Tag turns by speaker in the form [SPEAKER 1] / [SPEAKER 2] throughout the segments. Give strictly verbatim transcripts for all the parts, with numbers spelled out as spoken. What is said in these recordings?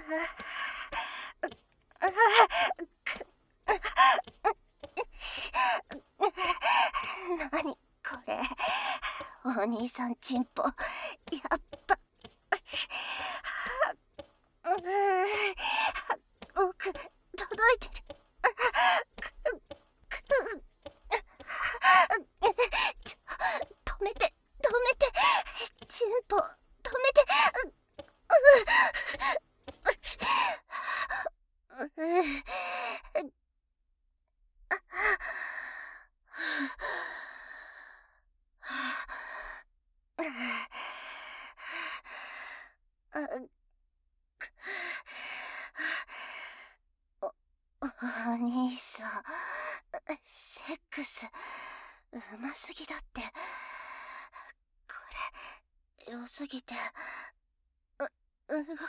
[SPEAKER 1] なにこれ、お兄さんチンポやっぱ奥届いてる。ちょ止めて止めて、チンポ止めて。お、お兄さん、セックスうますぎだって。これ良すぎてう動けな。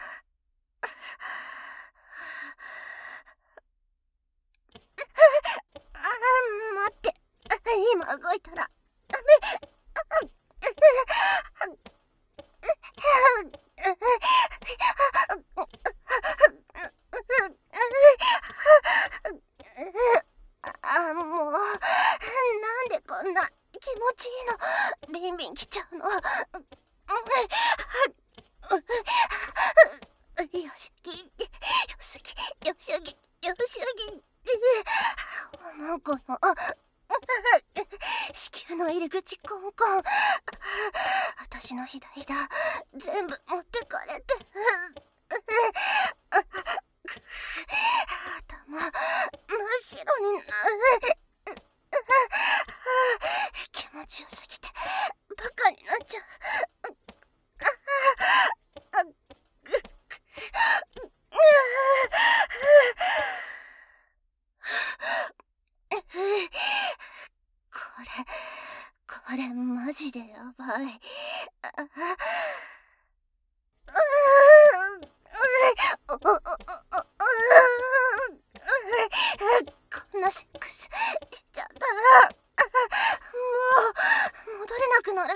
[SPEAKER 1] ああ、待って、今動いたらダメ。あ、もうなんでこんな気持ちいいの。ビンビン来ちゃうの。よしぎよしぎよしぎよしぎ。もうこの子宮の入り口コンコン。私のひだひだ全部持ってかれて。頭真っ白になる。気持ちよすぎてバカになっちゃう。これこれマジでやばい。こんなセックスしちゃったらもう戻れなくなるって。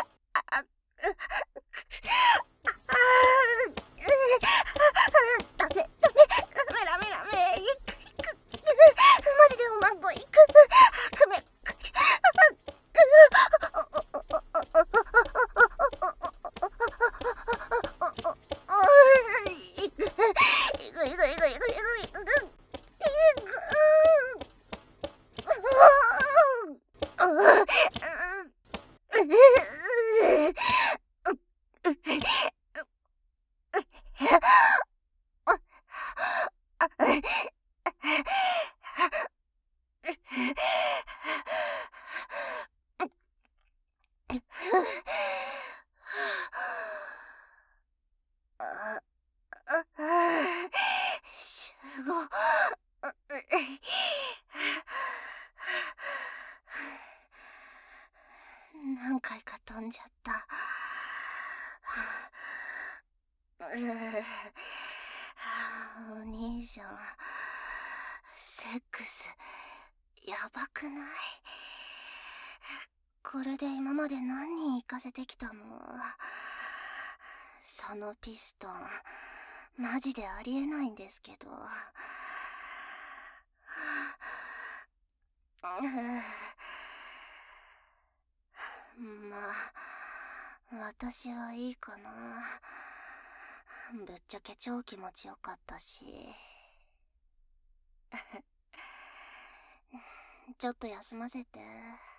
[SPEAKER 1] ダメダメダメダメダメ。マジでおまんこ行く。ごめん。集合。何回か飛んじゃった。お兄ちゃん、セックスやばくない？これで今まで何人行かせてきたの？そのピストンマジでありえないんですけど。まあ私はいいかな。ぶっちゃけ超気持ちよかったし。ちょっと休ませて。